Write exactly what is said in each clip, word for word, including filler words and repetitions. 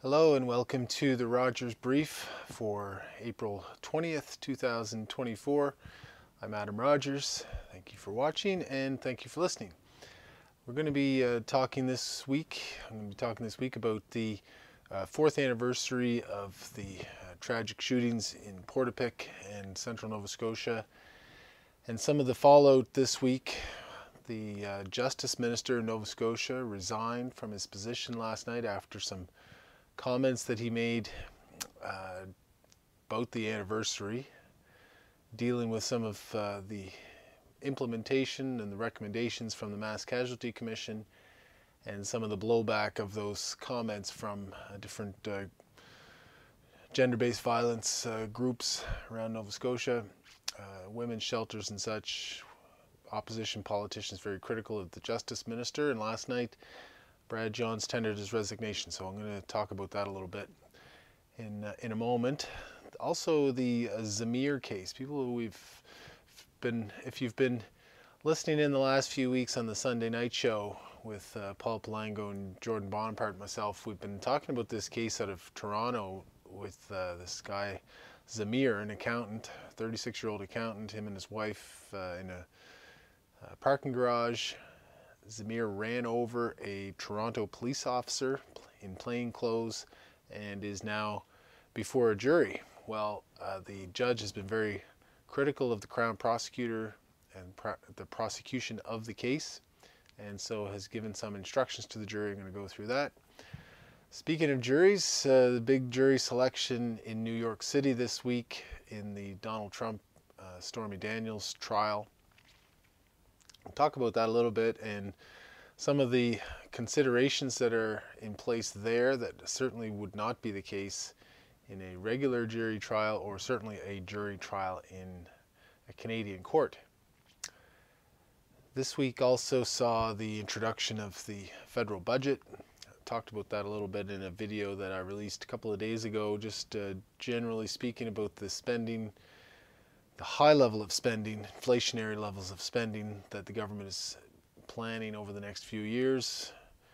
Hello and welcome to the Rogers Brief for April twentieth, two thousand twenty-four. I'm Adam Rogers. Thank you for watching and thank you for listening. We're going to be uh, talking this week, I'm going to be talking this week about the uh, fourth anniversary of the uh, tragic shootings in Portapique and central Nova Scotia and some of the fallout this week. The uh, Justice Minister in Nova Scotia resigned from his position last night after some comments that he made uh, about the anniversary, dealing with some of uh, the implementation and the recommendations from the Mass Casualty Commission and some of the blowback of those comments from uh, different uh, gender-based violence uh, groups around Nova Scotia, uh, women's shelters and such. Opposition politicians very critical of the Justice Minister, and last night Brad Johns tendered his resignation, so I'm going to talk about that a little bit in uh, in a moment. Also, the uh, Zamir case. People who we've been, if you've been listening in the last few weeks on the Sunday night show with uh, Paul Palango and Jordan Bonaparte and myself, we've been talking about this case out of Toronto with uh, this guy Zamir, an accountant, thirty-six-year-old accountant, him and his wife uh, in a, a parking garage. Zamir ran over a Toronto police officer in plain clothes and is now before a jury. Well, uh, the judge has been very critical of the Crown prosecutor and pro the prosecution of the case, and so has given some instructions to the jury. I'm going to go through that. Speaking of juries, uh, the big jury selection in New York City this week in the Donald Trump, uh, Stormy Daniels trial. We'll talk about that a little bit and some of the considerations that are in place there that certainly would not be the case in a regular jury trial or certainly a jury trial in a Canadian court. This week also saw the introduction of the federal budget. I talked about that a little bit in a video that I released a couple of days ago, just uh, generally speaking about the spending, the high level of spending, inflationary levels of spending that the government is planning over the next few years.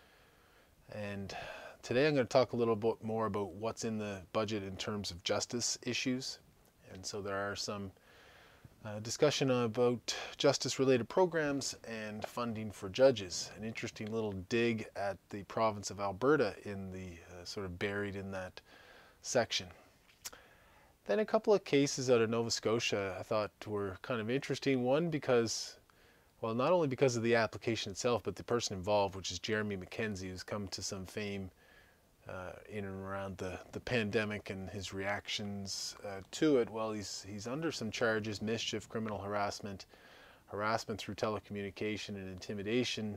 And today I'm going to talk a little bit more about what's in the budget in terms of justice issues. And so there are some uh, discussion about justice-related programs and funding for judges. An interesting little dig at the province of Alberta in the uh, sort of buried in that section. Then a couple of cases out of Nova Scotia I thought were kind of interesting. One because, well, not only because of the application itself, but the person involved, which is Jeremy McKenzie, who's come to some fame uh, in and around the, the pandemic and his reactions uh, to it. Well, he's, he's under some charges: mischief, criminal harassment, harassment through telecommunication, and intimidation,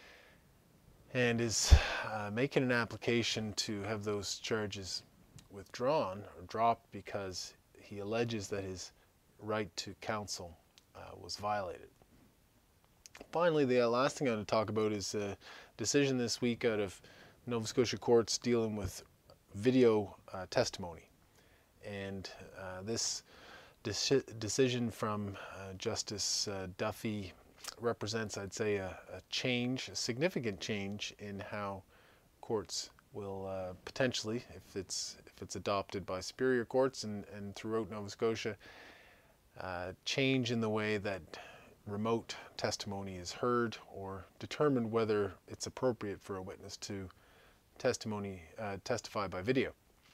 and is uh, making an application to have those charges withdrawn or dropped because he alleges that his right to counsel uh, was violated. Finally, the uh, last thing I want to talk about is a decision this week out of Nova Scotia courts dealing with video uh, testimony. And uh, this deci decision from uh, Justice uh, Duffy represents, I'd say, a, a change, a significant change in how courts will uh, potentially, if it's if it's adopted by superior courts and, and throughout Nova Scotia, uh, change in the way that remote testimony is heard or determine whether it's appropriate for a witness to testimony uh, testify by video.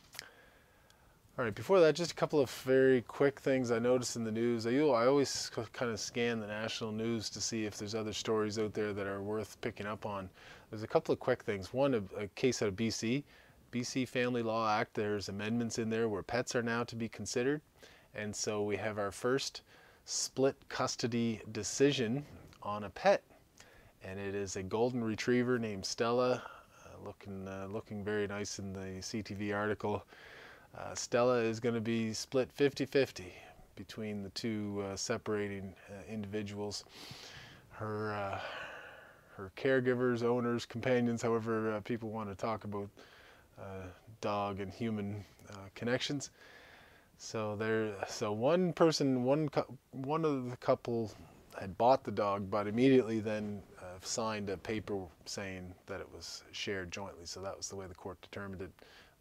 All right, before that, just a couple of very quick things I noticed in the news. I, I always kind of scan the national news to see if there's other stories out there that are worth picking up on. There's a couple of quick things. One, a, a case out of B C. B C Family Law Act, there's amendments in there where pets are now to be considered. And so we have our first split custody decision on a pet. And it is a golden retriever named Stella, uh, looking, uh, looking very nice in the C T V article. Uh, Stella is going to be split fifty fifty between the two uh, separating uh, individuals. Her, uh, her caregivers, owners, companions, however uh, people want to talk about uh, dog and human uh, connections. So there, so one person, one one of the couple had bought the dog, but immediately then uh, signed a paper saying that it was shared jointly. So that was the way the court determined it.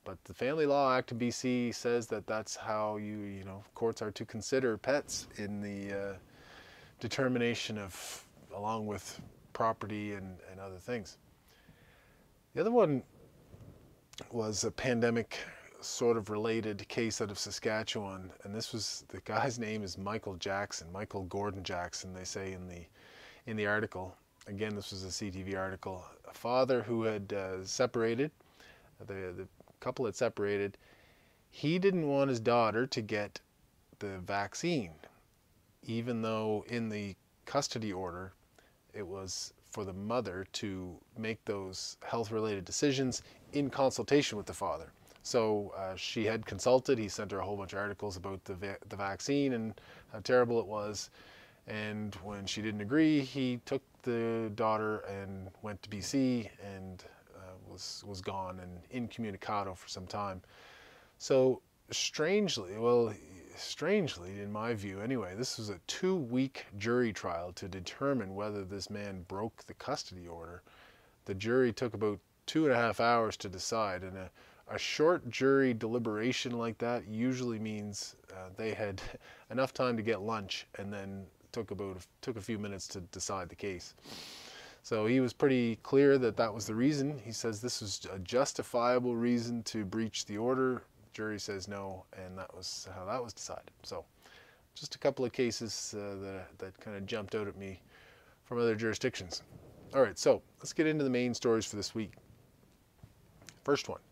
But the Family Law Act in B C says that that's how you, you know, courts are to consider pets in the uh, determination of, along with property and, and other things. The other one was a pandemic sort of related case out of Saskatchewan, and this was, the guy's name is Michael Jackson, Michael Gordon Jackson, they say in the in the article. Again, this was a C T V article. A father who had uh, separated, the, the couple had separated, he didn't want his daughter to get the vaccine, even though in the custody order it was for the mother to make those health-related decisions in consultation with the father. So uh, she had consulted, he sent her a whole bunch of articles about the, va the vaccine and how terrible it was. And when she didn't agree, he took the daughter and went to B C and uh, was, was gone and incommunicado for some time. So strangely, well, strangely, in my view anyway, this was a two-week jury trial to determine whether this man broke the custody order. The jury took about two and a half hours to decide, and a, a short jury deliberation like that usually means uh, they had enough time to get lunch and then took about took a few minutes to decide the case. So he was pretty clear that that was the reason. He says this was a justifiable reason to breach the order. The jury says no, and that was how that was decided. So just a couple of cases uh, that, that kind of jumped out at me from other jurisdictions. All right, so let's get into the main stories for this week. First one.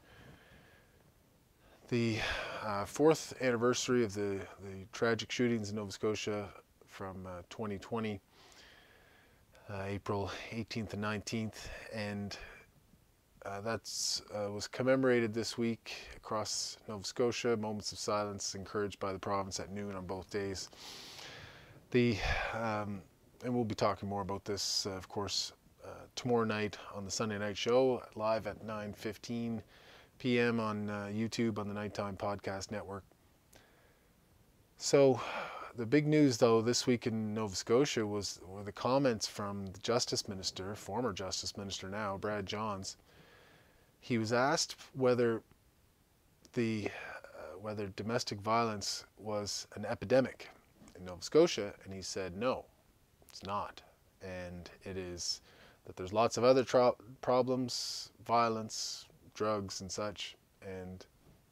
The uh, fourth anniversary of the, the tragic shootings in Nova Scotia from uh, twenty twenty, uh, April eighteenth and nineteenth, and uh, that's uh, was commemorated this week across Nova Scotia. Moments of silence encouraged by the province at noon on both days. The um, and we'll be talking more about this, uh, of course, uh, tomorrow night on the Sunday Night Show, live at nine fifteen p m on uh, YouTube on the Nighttime Podcast Network. So the big news, though, this week in Nova Scotia was were the comments from the Justice Minister, former Justice Minister now, Brad Johns. He was asked whether the uh, whether domestic violence was an epidemic in Nova Scotia, and he said no, it's not, and it is that there's lots of other tro- problems, violence, drugs, and such, and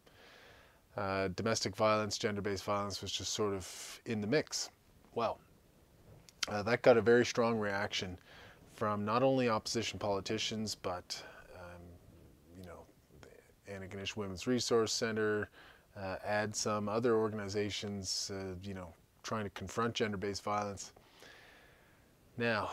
Uh, domestic violence, gender-based violence was just sort of in the mix. Well, uh, that got a very strong reaction from not only opposition politicians, but um, you know, the Antigonish Women's Resource Center, uh, add some other organizations, uh, you know, trying to confront gender-based violence. Now,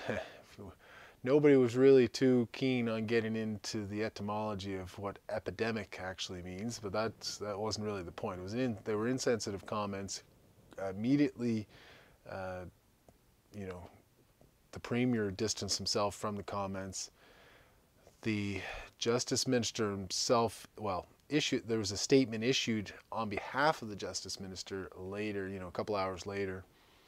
nobody was really too keen on getting into the etymology of what epidemic actually means, but that's, that wasn't really the point. It was in, they were insensitive comments. Immediately, uh, you know, the Premier distanced himself from the comments. The Justice Minister himself, well, issued, there was a statement issued on behalf of the Justice Minister later, you know, a couple hours later,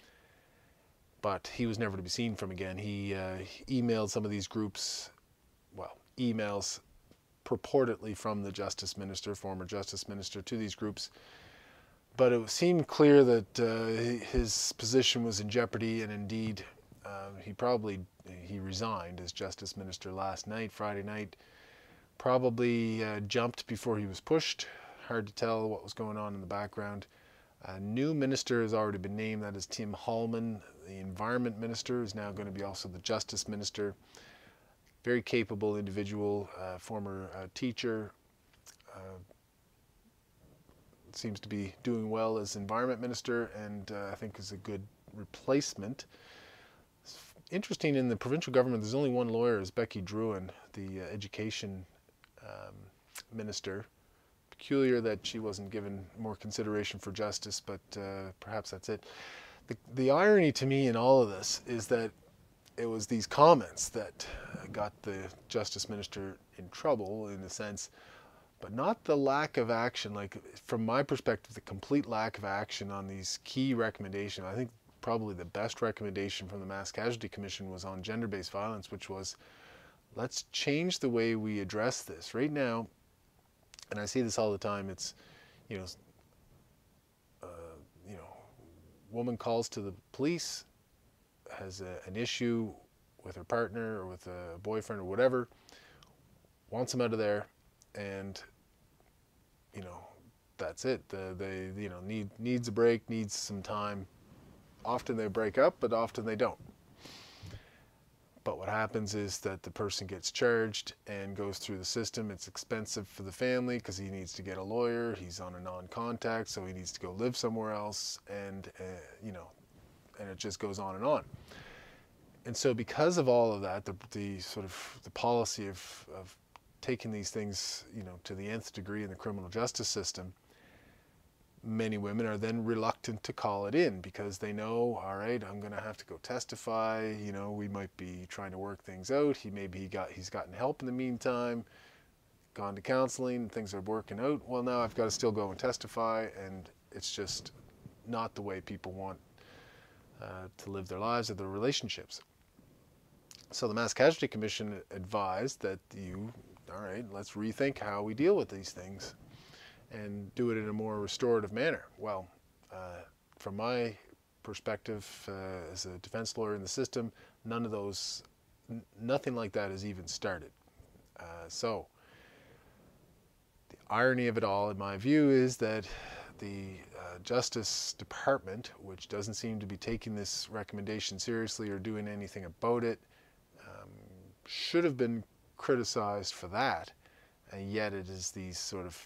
but he was never to be seen from again. He uh, emailed some of these groups, well, emails purportedly from the Justice Minister, former Justice Minister, to these groups. But it seemed clear that uh, his position was in jeopardy, and indeed, uh, he probably, he resigned as Justice Minister last night, Friday night. Probably uh, jumped before he was pushed. Hard to tell what was going on in the background. A new minister has already been named. That is Tim Hallman. The Environment Minister is now going to be also the Justice Minister. Very capable individual, uh, former uh, teacher. Uh, seems to be doing well as Environment Minister, and uh, I think is a good replacement. It's interesting, in the provincial government, there's only one lawyer, is Becky Drouin, the uh, Education um, Minister. Peculiar that she wasn't given more consideration for justice, but uh, perhaps that's it. The, the irony to me in all of this is that it was these comments that got the Justice Minister in trouble, in a sense, but not the lack of action. Like, from my perspective, the complete lack of action on these key recommendations. I think probably the best recommendation from the Mass Casualty Commission was on gender-based violence, which was, let's change the way we address this. Right now, And I see this all the time. It's, you know, uh, you know, woman calls to the police, has a, an issue with her partner or with a boyfriend or whatever, wants him out of there, and, you know, that's it. The, they, you know, need needs a break, needs some time. Often they break up, but often they don't. But what happens is that the person gets charged and goes through the system. It's expensive for the family because he needs to get a lawyer. He's on a non-contact, so he needs to go live somewhere else, and uh, you know, and it just goes on and on. And so, because of all of that, the, the sort of the policy of, of taking these things, you know, to the nth degree in the criminal justice system, many women are then reluctant to call it in because they know, all right, I'm going to have to go testify. You know, we might be trying to work things out. He maybe he got he's gotten help in the meantime, gone to counseling, things are working out. Well, now I've got to still go and testify, and it's just not the way people want uh, to live their lives or their relationships. So the Mass Casualty Commission advised that you, all right, let's rethink how we deal with these things and do it in a more restorative manner. Well, uh, from my perspective uh, as a defense lawyer in the system, none of those, n nothing like that has even started. Uh, so the irony of it all, in my view, is that the uh, Justice Department, which doesn't seem to be taking this recommendation seriously or doing anything about it, um, should have been criticized for that, and yet it is these sort of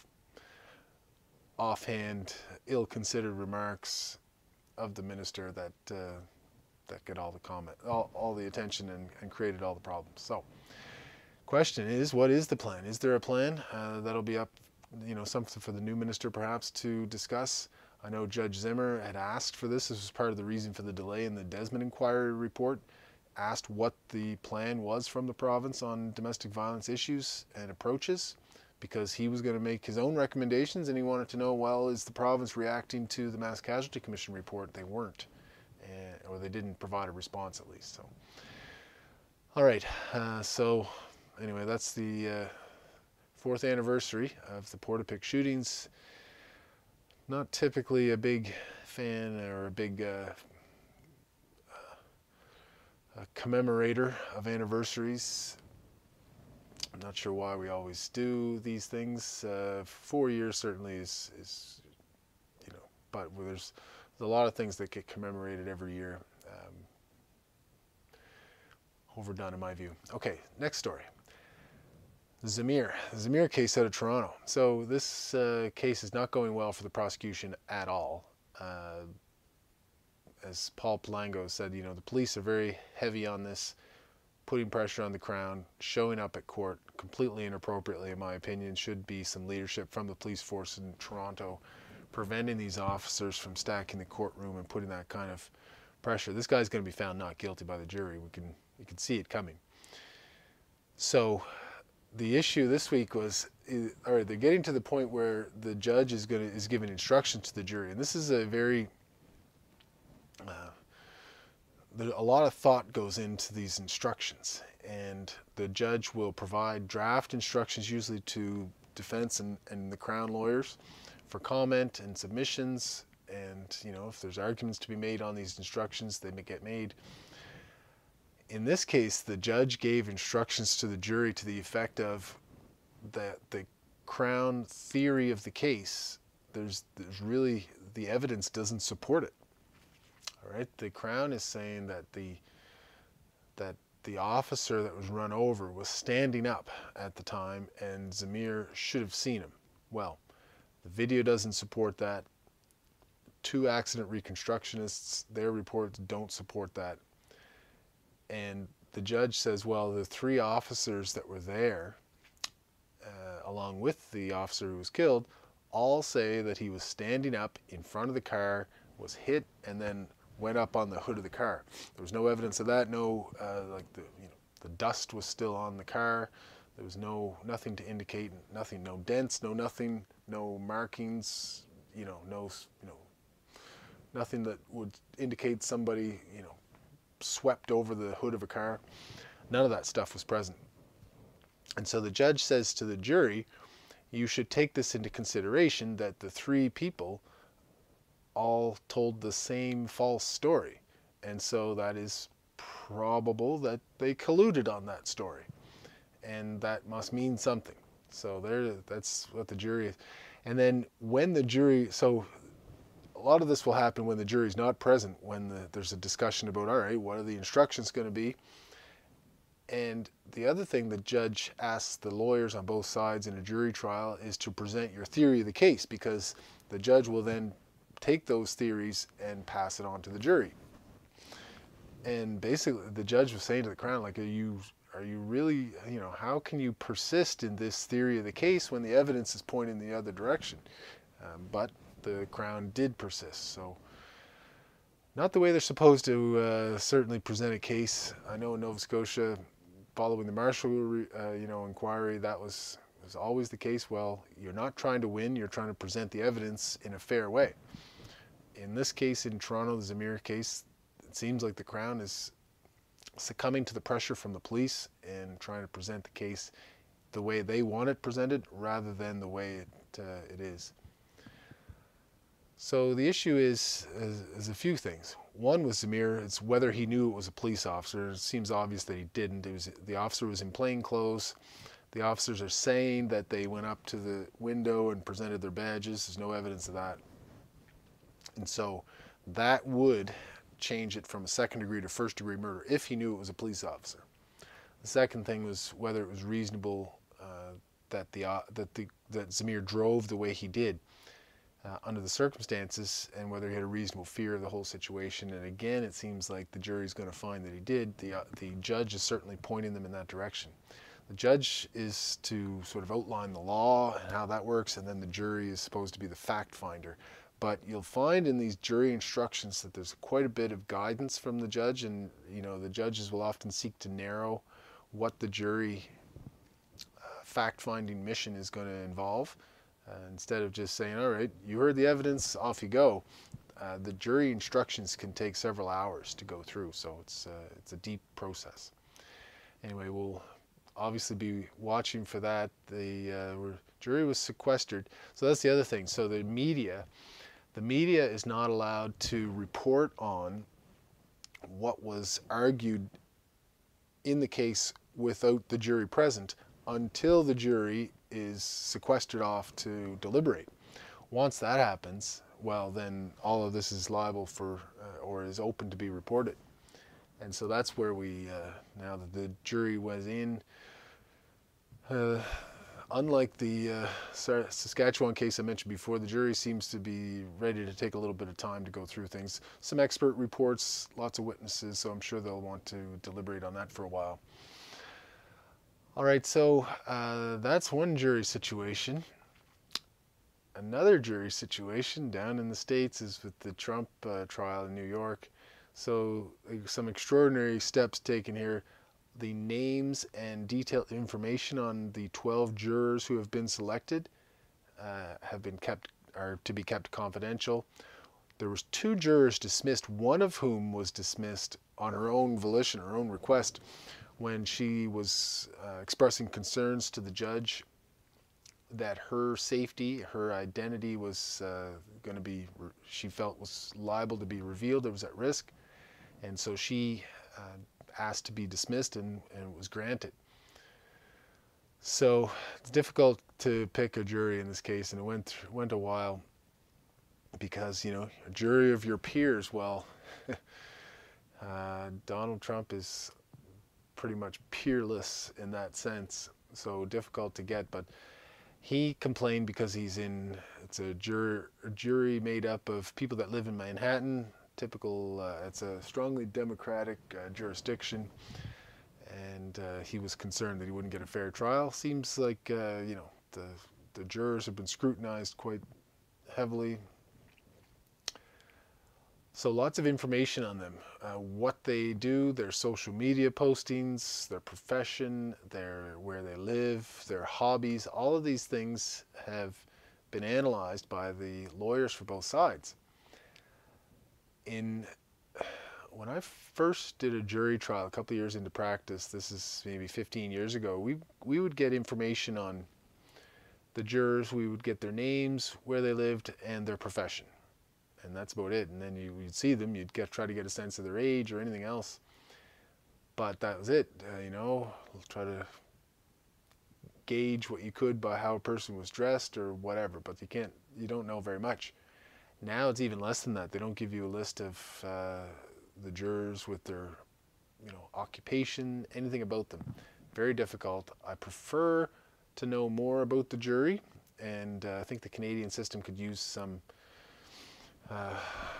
offhand, ill-considered remarks of the minister that uh, that get all the comment, all, all the attention, and, and created all the problems. So, question is, what is the plan? Is there a plan? Uh, that'll be up, you know, something for the new minister perhaps to discuss. I know Judge Zimmer had asked for this. This was part of the reason for the delay in the Desmond inquiry report. Asked what the plan was from the province on domestic violence issues and approaches, because he was going to make his own recommendations, and he wanted to know, well, is the province reacting to the Mass Casualty Commission report? They weren't, and, or they didn't provide a response at least. So, all right, uh, so anyway, that's the uh, fourth anniversary of the Portapique shootings. Not typically a big fan or a big uh, uh, a commemorator of anniversaries. I'm not sure why we always do these things. Uh, four years certainly is, is, you know, but there's, there's a lot of things that get commemorated every year. Um, overdone in my view. Okay, next story. Zamir. The Zamir case out of Toronto. So this uh, case is not going well for the prosecution at all. Uh, as Paul Palango said, you know, the police are very heavy on this, putting pressure on the Crown, showing up at court completely inappropriately, in my opinion. Should be some leadership from the police force in Toronto preventing these officers from stacking the courtroom and putting that kind of pressure. This guy's going to be found not guilty by the jury. We can, we can see it coming. So the issue this week was, all right, they're getting to the point where the judge is going to, is giving instructions to the jury. And this is a very... Uh, a lot of thought goes into these instructions, and the judge will provide draft instructions usually to defense and, and the Crown lawyers for comment and submissions, and you know, if there's arguments to be made on these instructions, they may get made. In this case, the judge gave instructions to the jury to the effect of that the Crown theory of the case, there's, there's really, the evidence doesn't support it. All right, the Crown is saying that the that the officer that was run over was standing up at the time, and Zamir should have seen him. Well, the video doesn't support that. Two accident reconstructionists, their reports don't support that. And the judge says, well, the three officers that were there, uh, along with the officer who was killed, all say that he was standing up in front of the car, was hit, and then went up on the hood of the car. There was no evidence of that. No, uh, like the you know the dust was still on the car. There was no nothing to indicate nothing. No dents. No nothing. No markings. You know, no you know nothing that would indicate somebody you know swept over the hood of a car. None of that stuff was present. And so the judge says to the jury, you should take this into consideration, that the three people all told the same false story. And so that is probable that they colluded on that story. And that must mean something. So there, that's what the jury is. And then when the jury, so a lot of this will happen when the jury's not present, when the, there's a discussion about, all right, what are the instructions going to be? And the other thing the judge asks the lawyers on both sides in a jury trial is to present your theory of the case, because the judge will then take those theories and pass it on to the jury. And basically the judge was saying to the Crown, like, are you are you really, you know, how can you persist in this theory of the case when the evidence is pointing the other direction? Um, but the Crown did persist. So not the way they're supposed to uh, certainly present a case. I know in Nova Scotia, following the Marshall, uh, you know, inquiry, that was, was always the case. Well, you're not trying to win, you're trying to present the evidence in a fair way. In this case, in Toronto, the Zamir case, it seems like the Crown is succumbing to the pressure from the police and trying to present the case the way they want it presented rather than the way it, uh, it is. So the issue is, is, is a few things. One was Zamir, it's whether he knew it was a police officer. It seems obvious that he didn't. It was, the officer was in plain clothes. The officers are saying that they went up to the window and presented their badges. There's no evidence of that. And so that would change it from a second degree to first degree murder if he knew it was a police officer. The second thing was whether it was reasonable uh, that the uh, that the that Zamir drove the way he did uh, under the circumstances, and whether he had a reasonable fear of the whole situation. And again, it seems like the jury's going to find that he did. The uh, the judge is certainly pointing them in that direction. The judge is to sort of outline the law and how that works, and then the jury is supposed to be the fact finder. But you'll find in these jury instructions that there's quite a bit of guidance from the judge, and you know the judges will often seek to narrow what the jury uh, fact-finding mission is going to involve. Uh, instead of just saying, all right, you heard the evidence, off you go. Uh, the jury instructions can take several hours to go through, so it's, uh, it's a deep process. Anyway, we'll obviously be watching for that. The uh, jury was sequestered, so that's the other thing. So the media... The media is not allowed to report on what was argued in the case without the jury present until the jury is sequestered off to deliberate. Once that happens, well, then all of this is liable for, uh, or is open to be reported. And so that's where we, uh, now that the jury was in, uh, unlike the uh, Saskatchewan case I mentioned before, the jury seems to be ready to take a little bit of time to go through things. Some expert reports, lots of witnesses, so I'm sure they'll want to deliberate on that for a while. All right, so uh, that's one jury situation. Another jury situation down in the States is with the Trump uh, trial in New York. So uh, some extraordinary steps taken here. The names and detailed information on the twelve jurors who have been selected uh, have been kept, are to be kept confidential. There was two jurors dismissed, one of whom was dismissed on her own volition, her own request, when she was uh, expressing concerns to the judge that her safety, her identity was uh, going to be, she felt was liable to be revealed, it was at risk. And so she uh, asked to be dismissed, and, and it was granted. So it's difficult to pick a jury in this case, and it went went a while because, you know, a jury of your peers, well, uh, Donald Trump is pretty much peerless in that sense, so difficult to get. But he complained because he's in, it's a jury, a jury made up of people that live in Manhattan. Typical, uh, it's a strongly democratic uh, jurisdiction, and uh, he was concerned that he wouldn't get a fair trial. Seems like, uh, you know, the, the jurors have been scrutinized quite heavily. So lots of information on them, uh, what they do, their social media postings, their profession, their, where they live, their hobbies, all of these things have been analyzed by the lawyers for both sides. In when I first did a jury trial a couple of years into practice, this is maybe fifteen years ago, we we would get information on the jurors, we would get their names, where they lived, and their profession. And that's about it. And then you, you'd see them, you'd get, try to get a sense of their age or anything else. But that was it, uh, you know, try to gauge what you could by how a person was dressed or whatever, but you can't, you don't know very much. Now it's even less than that. They don't give you a list of uh, the jurors with their, you know, occupation, anything about them. Very difficult. I prefer to know more about the jury, and uh, I think the Canadian system could use some, uh,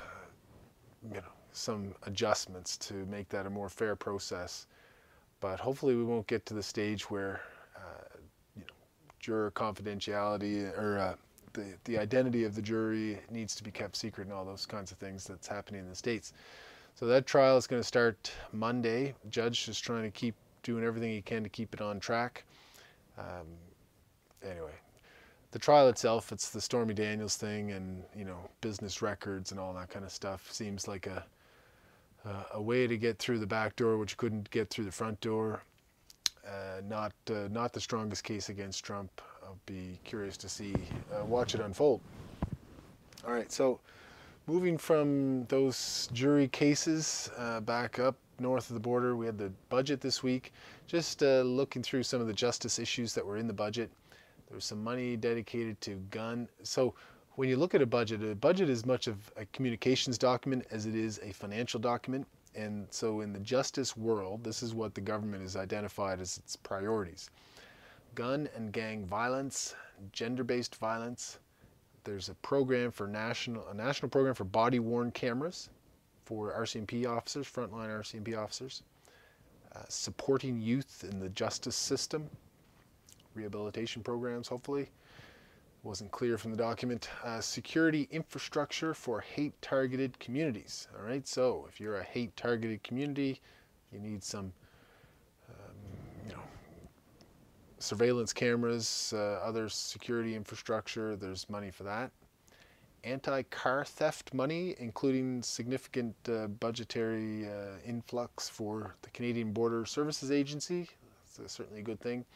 you know, some adjustments to make that a more fair process. But hopefully we won't get to the stage where, uh, you know, juror confidentiality or uh, the, the identity of the jury needs to be kept secret and all those kinds of things that's happening in the States. So that trial is going to start Monday. The judge is trying to keep doing everything he can to keep it on track. Um, anyway, the trial itself, it's the Stormy Daniels thing and, you know, business records and all that kind of stuff. Seems like a, uh, a way to get through the back door, which you couldn't get through the front door. Uh, not, uh, not the strongest case against Trump. I'll be curious to see, uh, watch it unfold. All right, so moving from those jury cases uh, back up north of the border, we had the budget this week. Just uh, looking through some of the justice issues that were in the budget. There was some money dedicated to gun. So when you look at a budget, a budget is much of a communications document as it is a financial document. And so in the justice world, this is what the government has identified as its priorities. Gun and gang violence, gender-based violence. There's a program for national, a national program for body-worn cameras for R C M P officers, frontline R C M P officers. Uh, supporting youth in the justice system. Rehabilitation programs, hopefully. Wasn't clear from the document. Uh, security infrastructure for hate-targeted communities. All right, so if you're a hate-targeted community, you need some, um, you know, surveillance cameras, uh, other security infrastructure. There's money for that. Anti-car theft money, including significant uh, budgetary uh, influx for the Canadian Border Services Agency. That's certainly a good thing.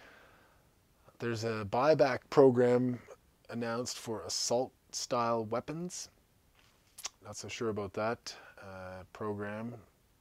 There's a buyback program announced for assault-style weapons. Not so sure about that uh, program.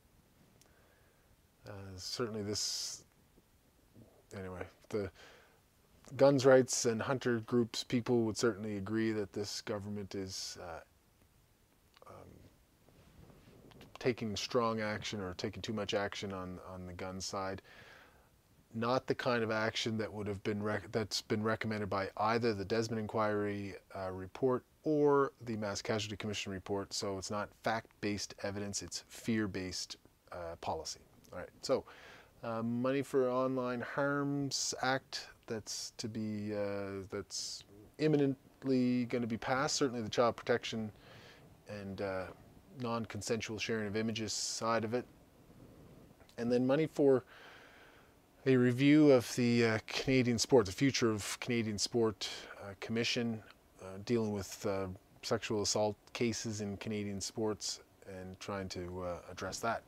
Uh, certainly this, anyway, the guns rights and hunter groups, people would certainly agree that this government is uh, um, taking strong action or taking too much action on, on the gun side. Not the kind of action that would have been rec that's been recommended by either the Desmond Inquiry uh, report or the Mass Casualty Commission report. So it's not fact-based evidence; it's fear-based uh, policy. All right. So uh, money for Online Harms Act that's to be uh, that's imminently going to be passed. Certainly the child protection and uh, non-consensual sharing of images side of it, and then money for a review of the uh, Canadian sport, the future of Canadian sport uh, commission, uh, dealing with uh, sexual assault cases in Canadian sports and trying to uh, address that.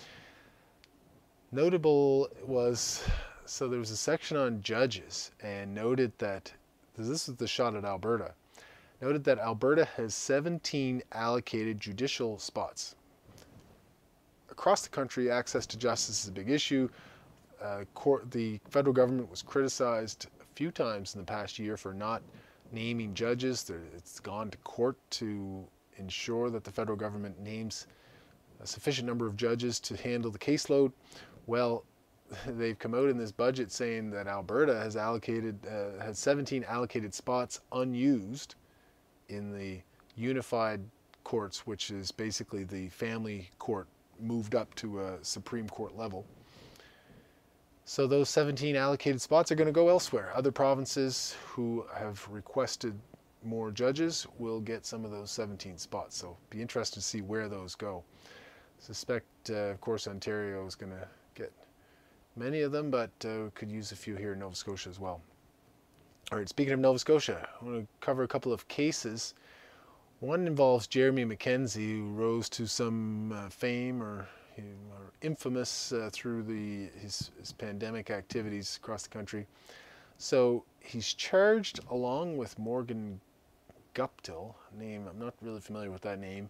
Notable was, so there was a section on judges and noted that, this is the shot at Alberta, noted that Alberta has seventeen allocated judicial spots. Across the country, access to justice is a big issue. Uh, court, the federal government was criticized a few times in the past year for not naming judges. It's gone to court to ensure that the federal government names a sufficient number of judges to handle the caseload. Well, they've come out in this budget saying that Alberta has allocated, uh, has seventeen allocated spots unused in the unified courts, which is basically the family court moved up to a Supreme Court level. So those seventeen allocated spots are going to go elsewhere. Other provinces who have requested more judges will get some of those seventeen spots. So be interested to see where those go. Suspect, uh, of course, Ontario is going to get many of them, but uh, could use a few here in Nova Scotia as well. All right, speaking of Nova Scotia, I want to cover a couple of cases. One involves Jeremy McKenzie, who rose to some uh, fame or Are infamous uh, through the his, his pandemic activities across the country. So he's charged along with Morgan Guptill, name, I'm not really familiar with that name,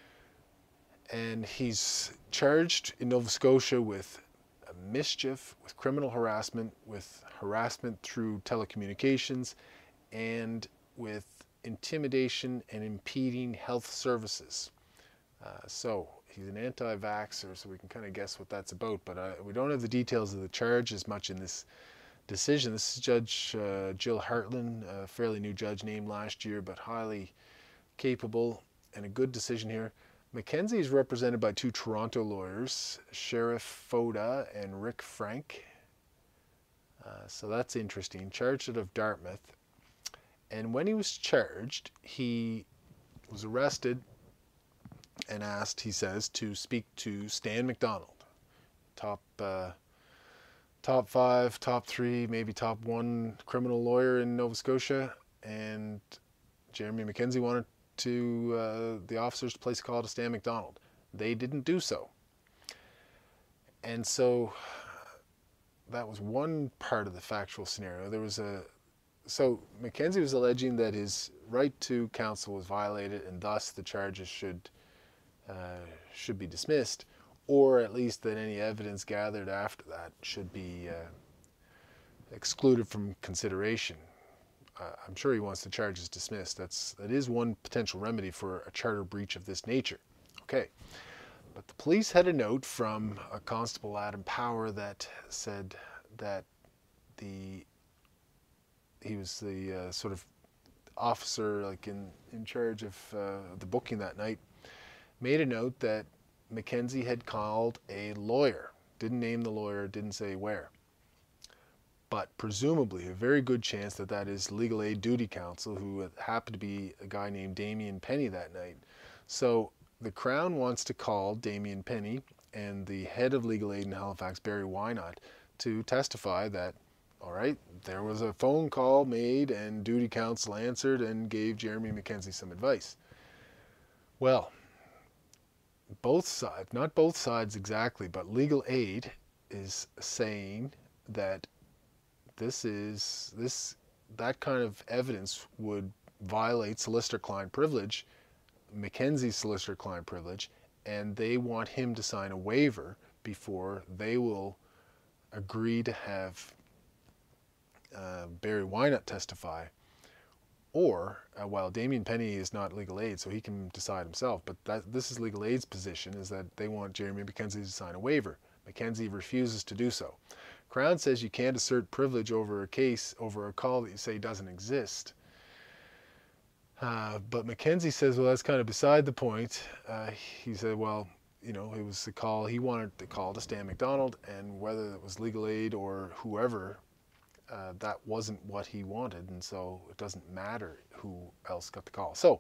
and he's charged in Nova Scotia with mischief, with criminal harassment, with harassment through telecommunications, and with intimidation and impeding health services. Uh, so he's an anti-vaxxer, so we can kind of guess what that's about, but uh, we don't have the details of the charge as much in this decision. This is Judge uh, Jill Hartland, a fairly new judge named last year, but highly capable, and a good decision here. Mackenzie is represented by two Toronto lawyers, Sheriff Foda and Rick Frank. Uh, so that's interesting. Charged out of Dartmouth. And when he was charged, he was arrested and asked, he says, to speak to Stan McDonald, top uh, top five, top three, maybe top one criminal lawyer in Nova Scotia. And Jeremy Mackenzie wanted to uh, the officers to place a call to Stan McDonald. They didn't do so. And so that was one part of the factual scenario. There was a so Mackenzie was alleging that his right to counsel was violated, and thus the charges should uh, should be dismissed, or at least that any evidence gathered after that should be uh, excluded from consideration. Uh, I'm sure he wants the charges dismissed. That's that is one potential remedy for a charter breach of this nature. Okay, but the police had a note from a Constable Adam Power that said that the he was the uh, sort of officer like in in charge of uh, the booking that night, made a note that Mackenzie had called a lawyer. Didn't name the lawyer, didn't say where. But presumably a very good chance that that is legal aid duty counsel, who happened to be a guy named Damien Penny that night. So the Crown wants to call Damien Penny and the head of legal aid in Halifax, Barry Wynot, to testify that, all right, there was a phone call made and duty counsel answered and gave Jeremy Mackenzie some advice. Well, both sides, not both sides exactly, but legal aid is saying that this is this that kind of evidence would violate solicitor-client privilege, Mackenzie's solicitor-client privilege, and they want him to sign a waiver before they will agree to have uh, Barry Wynot testify. Or uh, while Damien Penny is not legal aid, so he can decide himself, but that this is legal aid's position, is that they want Jeremy Mackenzie to sign a waiver. Mackenzie refuses to do so. Crown says you can't assert privilege over a case, over a call that you say doesn't exist. Uh, but Mackenzie says, well, that's kind of beside the point. Uh, he said, well, you know, it was the call, he wanted the call to Stan McDonald, and whether it was legal aid or whoever, uh, that wasn't what he wanted, and so it doesn't matter who else got the call. So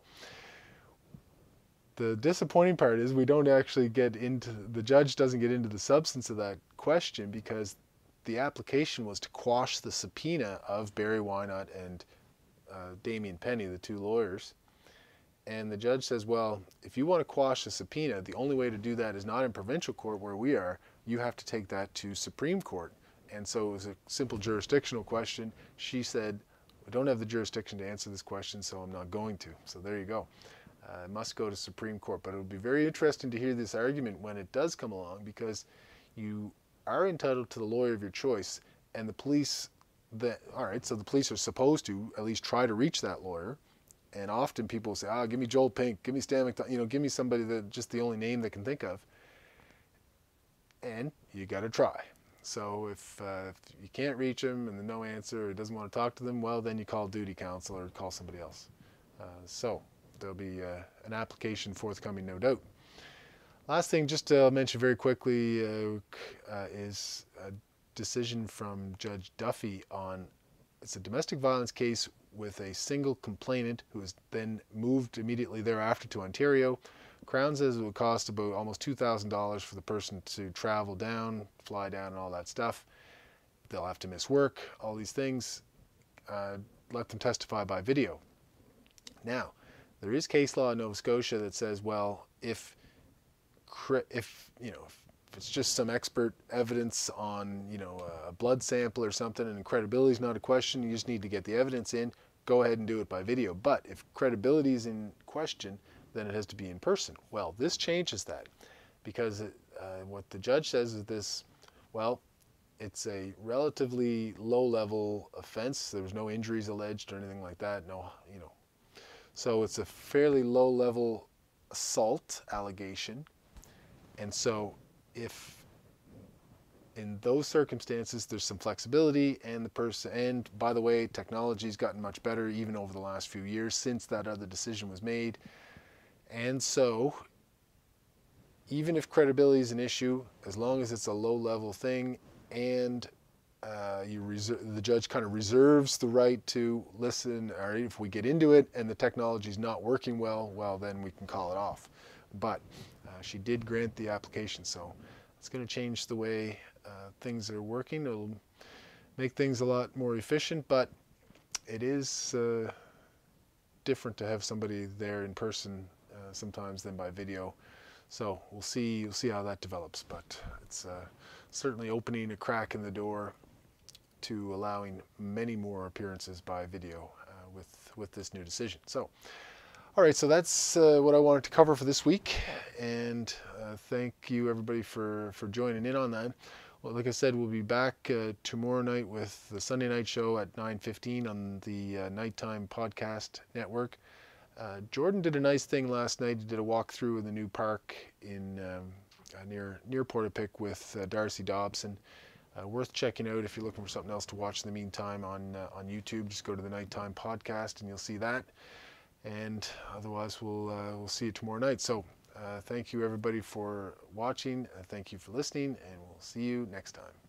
the disappointing part is we don't actually get into, the judge doesn't get into the substance of that question, because the application was to quash the subpoena of Barry Wynot and uh, Damien Penny, the two lawyers. And the judge says, well, if you want to quash the subpoena, the only way to do that is not in provincial court where we are. You have to take that to Supreme Court. And so it was a simple jurisdictional question. She said, I don't have the jurisdiction to answer this question, so I'm not going to. So there you go. Uh, it must go to Supreme Court. But it would be very interesting to hear this argument when it does come along, because you are entitled to the lawyer of your choice, and the police, that all right, so the police are supposed to at least try to reach that lawyer. And often people say, ah, give me Joel Pink, give me Stan McDonald, you know, give me somebody that just the only name they can think of. And you got to try. So if, uh, if you can't reach him and there's no answer, or doesn't want to talk to them, well, then you call duty counsel or call somebody else. Uh, so there'll be uh, an application forthcoming, no doubt. Last thing, just to mention very quickly, uh, uh, is a decision from Judge Duffy on, it's a domestic violence case with a single complainant who is then moved immediately thereafter to Ontario. Crown says it would cost about almost two thousand dollars for the person to travel down, fly down, and all that stuff. They'll have to miss work, all these things. Uh, let them testify by video. Now, there is case law in Nova Scotia that says, well, if if you know, if If it's just some expert evidence on, you know, a blood sample or something, and credibility is not a question, you just need to get the evidence in, go ahead and do it by video. But if credibility is in question, then it has to be in person. Well, this changes that, because it, uh, what the judge says is this, well, it's a relatively low-level offense. There was no injuries alleged or anything like that. No, you know. So it's a fairly low-level assault allegation. And so if in those circumstances there's some flexibility, and the person, and by the way, technology's gotten much better even over the last few years since that other decision was made. And so even if credibility is an issue, as long as it's a low-level thing, and uh, you reserve, the judge kind of reserves the right to listen, or if we get into it and the technology is not working well, well, then we can call it off. But uh, she did grant the application, so it's going to change the way uh, things are working. It'll make things a lot more efficient, but it is uh, different to have somebody there in person uh, sometimes than by video. So we'll see, we'll see how that develops, but it's uh, certainly opening a crack in the door to allowing many more appearances by video uh, with, with this new decision. So, all right, so that's uh, what I wanted to cover for this week, and uh, thank you everybody for, for joining in on that. Well, like I said, we'll be back uh, tomorrow night with the Sunday night show at nine fifteen on the uh, Nighttime Podcast Network. Uh, Jordan did a nice thing last night. He did a walkthrough of the new park in um, uh, near near Portapique with uh, Darcy Dobson. Uh, worth checking out if you're looking for something else to watch in the meantime on uh, on YouTube. Just go to the Nighttime Podcast and you'll see that. And otherwise, we'll uh, we'll see you tomorrow night. So uh, thank you everybody for watching. Uh, thank you for listening, and we'll see you next time.